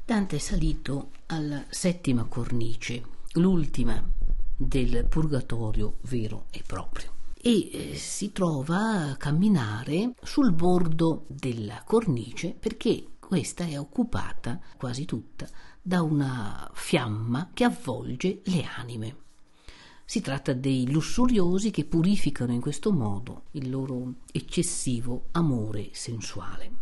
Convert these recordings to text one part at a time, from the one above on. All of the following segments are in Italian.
Dante è salito alla settima cornice, l'ultima del purgatorio vero e proprio, e si trova a camminare sul bordo della cornice perché questa è occupata quasi tutta da una fiamma che avvolge le anime. Si tratta dei lussuriosi che purificano in questo modo il loro eccessivo amore sensuale.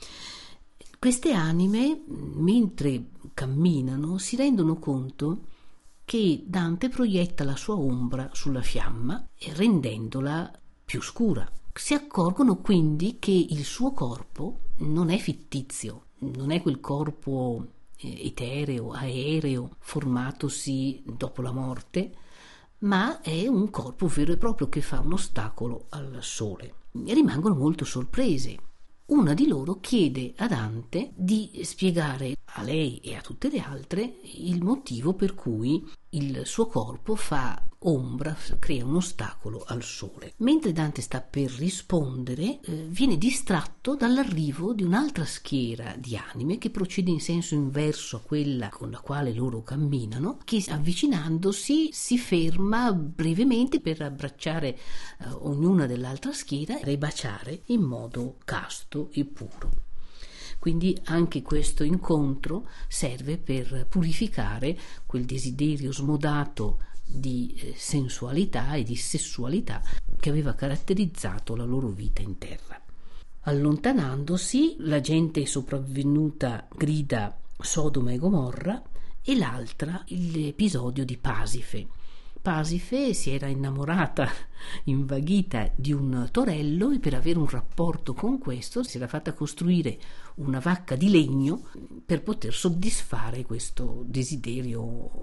Queste anime, mentre camminano, si rendono conto che Dante proietta la sua ombra sulla fiamma, rendendola più scura. Si accorgono quindi che il suo corpo non è fittizio, non è quel corpo etereo, aereo, formatosi dopo la morte, ma è un corpo vero e proprio che fa un ostacolo al sole. E rimangono molto sorprese. Una di loro chiede a Dante di spiegare a lei e a tutte le altre il motivo per cui il suo corpo fa ombra, crea un ostacolo al sole. Mentre Dante sta per rispondere, viene distratto dall'arrivo di un'altra schiera di anime che procede in senso inverso a quella con la quale loro camminano, che avvicinandosi si ferma brevemente per abbracciare ognuna dell'altra schiera e baciare in modo casto e puro. Quindi anche questo incontro serve per purificare quel desiderio smodato di sensualità e di sessualità che aveva caratterizzato la loro vita in terra. Allontanandosi, la gente sopravvenuta grida Sodoma e Gomorra, e l'altra l'episodio di Pasife. Pasife si era innamorata, invaghita di un torello, e per avere un rapporto con questo si era fatta costruire una vacca di legno per poter soddisfare questo desiderio,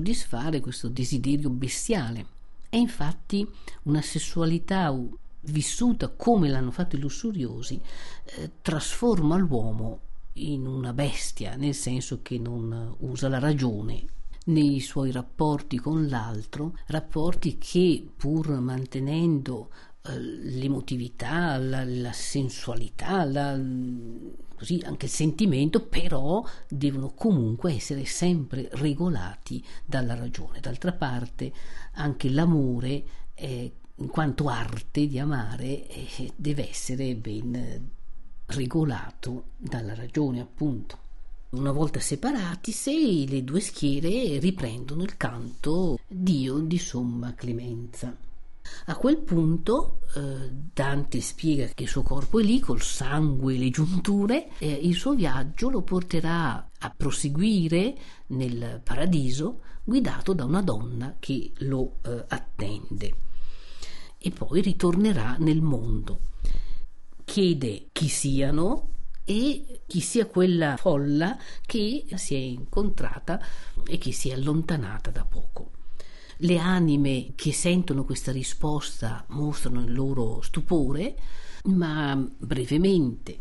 bestiale. È infatti una sessualità vissuta come l'hanno fatto i lussuriosi, trasforma l'uomo in una bestia, nel senso che non usa la ragione nei suoi rapporti con l'altro, rapporti che, pur mantenendo l'emotività, la sensualità, così anche il sentimento, però devono comunque essere sempre regolati dalla ragione. D'altra parte anche l'amore, in quanto arte di amare, deve essere ben regolato dalla ragione, appunto. Una volta separatisi, le due schiere riprendono il canto Dio di somma clemenza. A quel punto Dante spiega che il suo corpo è lì col sangue e le giunture, il suo viaggio lo porterà a proseguire nel paradiso guidato da una donna che lo attende, e poi ritornerà nel mondo. Chiede chi siano e chi sia quella folla che si è incontrata e che si è allontanata da poco. Le anime che sentono questa risposta mostrano il loro stupore, ma brevemente,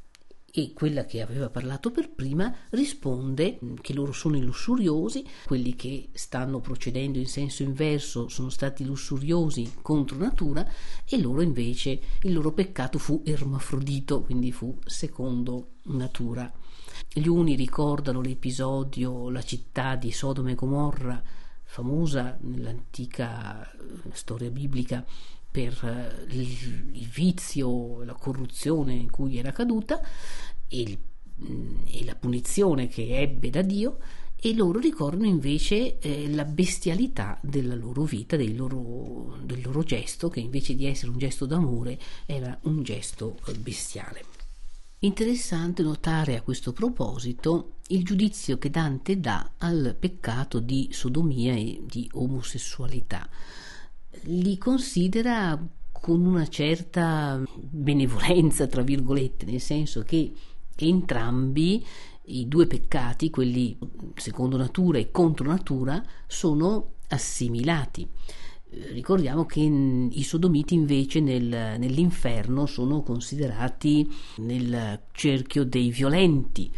e quella che aveva parlato per prima risponde che loro sono i lussuriosi, quelli che stanno procedendo in senso inverso sono stati lussuriosi contro natura, e loro invece il loro peccato fu ermafrodito, quindi fu secondo natura. Gli uni ricordano l'episodio, la città di Sodoma e Gomorra, famosa nell'antica storia biblica per il vizio, la corruzione in cui era caduta, e la punizione che ebbe da Dio, e loro ricordano invece la bestialità della loro vita, del loro gesto, che invece di essere un gesto d'amore era un gesto bestiale. Interessante notare a questo proposito il giudizio che Dante dà al peccato di sodomia e di omosessualità. Li considera con una certa benevolenza, tra virgolette, nel senso che entrambi i due peccati, quelli secondo natura e contro natura, sono assimilati. Ricordiamo che i sodomiti invece nell'inferno sono considerati nel cerchio dei violenti.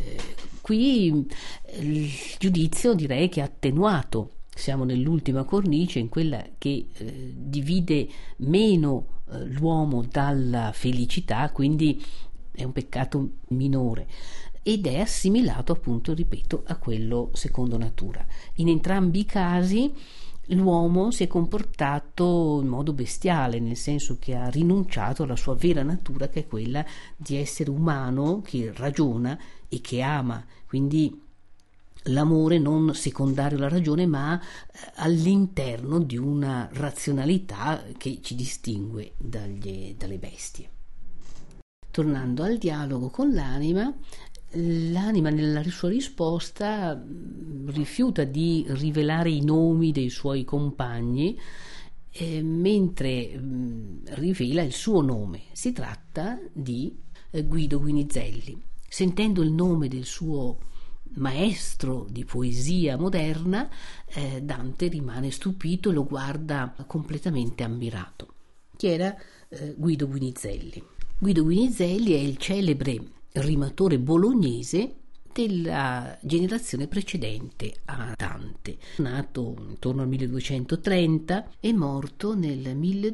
Qui il giudizio direi che è attenuato. Siamo nell'ultima cornice, in quella che divide meno l'uomo dalla felicità, quindi è un peccato minore. ed è assimilato, appunto, ripeto, a quello secondo natura. In entrambi i casi l'uomo si è comportato in modo bestiale, nel senso che ha rinunciato alla sua vera natura, che è quella di essere umano, che ragiona e che ama. Quindi l'amore non secondario alla ragione, ma all'interno di una razionalità che ci distingue dalle bestie. Tornando al dialogo con l'anima, l'anima nella sua risposta rifiuta di rivelare i nomi dei suoi compagni, mentre rivela il suo nome. Si tratta di Guido Guinizelli. Sentendo il nome del suo maestro di poesia moderna, Dante rimane stupito e lo guarda completamente ammirato. Chi era Guido Guinizelli? Guido Guinizelli è il celebre rimatore bolognese della generazione precedente a Dante, nato intorno al 1230 e morto nel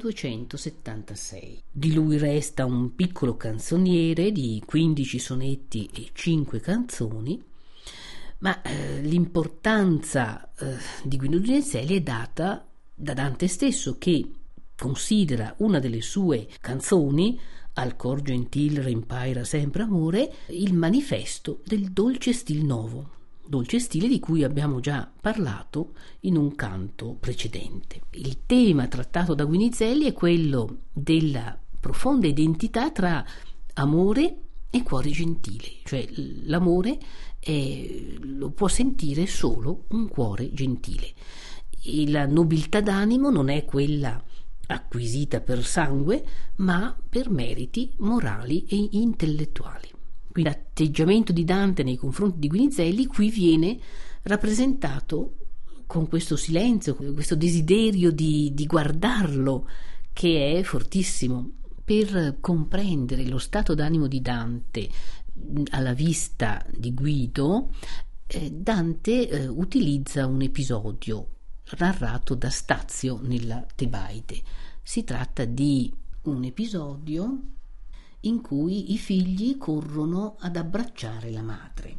1276. Di lui resta un piccolo canzoniere di 15 sonetti e 5 canzoni, ma l'importanza di Guido Guinizelli è data da Dante stesso, che considera una delle sue canzoni, Al cor gentil rimpaira sempre amore, il manifesto del dolce stil novo, dolce stile di cui abbiamo già parlato in un canto precedente. Il tema trattato da Guinizelli è quello della profonda identità tra amore e cuore gentile, cioè l'amore lo può sentire solo un cuore gentile. E la nobiltà d'animo non è quella acquisita per sangue, ma per meriti morali e intellettuali. Quindi l'atteggiamento di Dante nei confronti di Guinizelli qui viene rappresentato con questo silenzio, con questo desiderio di guardarlo, che è fortissimo. Per comprendere lo stato d'animo di Dante alla vista di Guido, Dante utilizza un episodio narrato da Stazio nella Tebaide. Si tratta di un episodio in cui i figli corrono ad abbracciare la madre.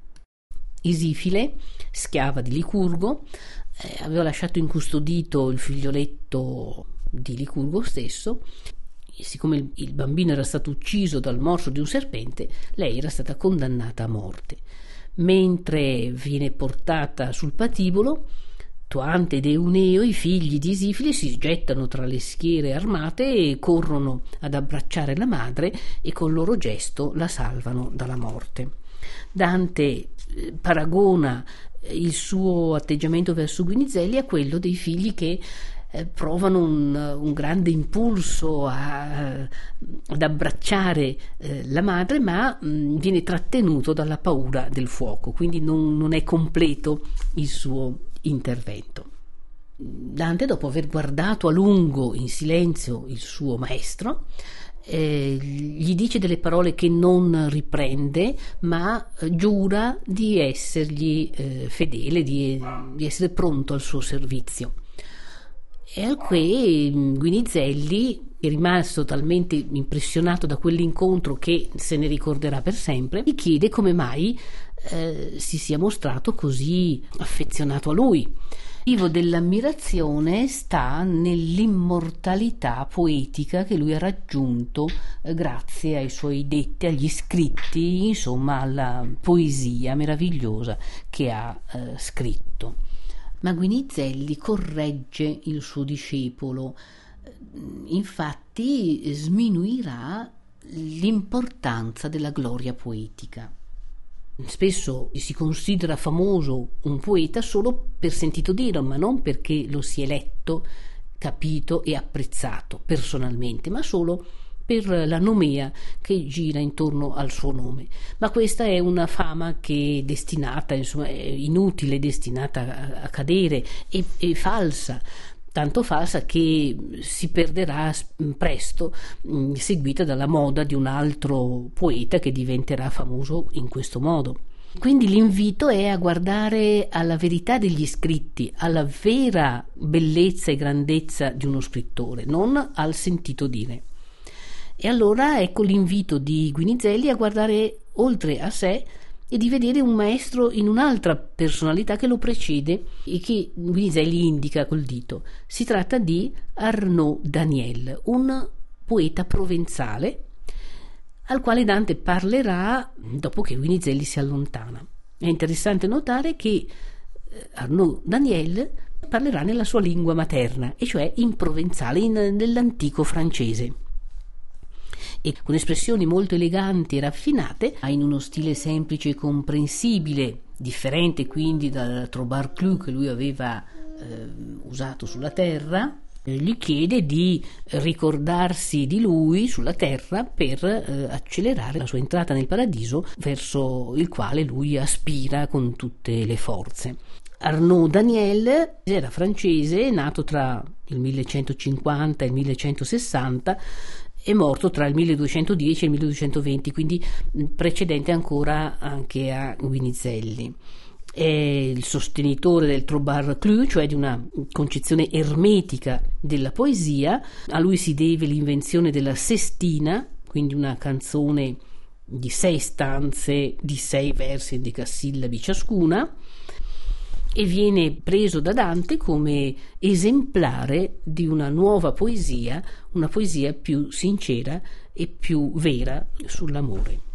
Isifile, schiava di Licurgo, aveva lasciato incustodito il figlioletto di Licurgo stesso. Siccome il bambino era stato ucciso dal morso di un serpente, lei era stata condannata a morte. Mentre viene portata sul patibolo, Toante ed Euneo, i figli di Isifile, si gettano tra le schiere armate e corrono ad abbracciare la madre e col loro gesto la salvano dalla morte. Dante paragona il suo atteggiamento verso Guinizelli a quello dei figli che provano un grande impulso ad abbracciare la madre, ma viene trattenuto dalla paura del fuoco, quindi non è completo il suo intervento. Dante, dopo aver guardato a lungo in silenzio il suo maestro, gli dice delle parole che non riprende, ma giura di essergli fedele, di essere pronto al suo servizio. E al che Guinizelli è rimasto talmente impressionato da quell'incontro che se ne ricorderà per sempre, gli chiede come mai si sia mostrato così affezionato a lui. Il motivo dell'ammirazione sta nell'immortalità poetica che lui ha raggiunto grazie ai suoi detti, agli scritti, insomma alla poesia meravigliosa che ha scritto. Ma Guinizelli corregge il suo discepolo, infatti sminuirà l'importanza della gloria poetica. Spesso si considera famoso un poeta solo per sentito dire, ma non perché lo si è letto, capito e apprezzato personalmente, ma solo per la nomea che gira intorno al suo nome. Ma questa è una fama che è destinata, insomma, è inutile, destinata a cadere, è falsa, tanto falsa che si perderà presto, seguita dalla moda di un altro poeta che diventerà famoso in questo modo. Quindi l'invito è a guardare alla verità degli scritti, alla vera bellezza e grandezza di uno scrittore, non al sentito dire. E allora ecco l'invito di Guinizelli a guardare oltre a sé e di vedere un maestro in un'altra personalità che lo precede e che Guinizelli indica col dito. Si tratta di Arnaud Daniel, un poeta provenzale al quale Dante parlerà dopo che Guinizelli si allontana. È interessante notare che Arnaud Daniel parlerà nella sua lingua materna, e cioè in provenzale, nell'antico francese, e con espressioni molto eleganti e raffinate, ma in uno stile semplice e comprensibile, differente quindi dal Trobar Clu che lui aveva usato sulla terra. Gli chiede di ricordarsi di lui sulla terra per accelerare la sua entrata nel paradiso, verso il quale lui aspira con tutte le forze. Arnaud Daniel era francese, nato tra il 1150 e il 1160, è morto tra il 1210 e il 1220, quindi precedente ancora anche a Guinizelli. È il sostenitore del Trobar Clu, cioè di una concezione ermetica della poesia. A lui si deve l'invenzione della sestina, quindi una canzone di 6 stanze di 6 versi endecasillabi ciascuna, e viene preso da Dante come esemplare di una nuova poesia, una poesia più sincera e più vera sull'amore.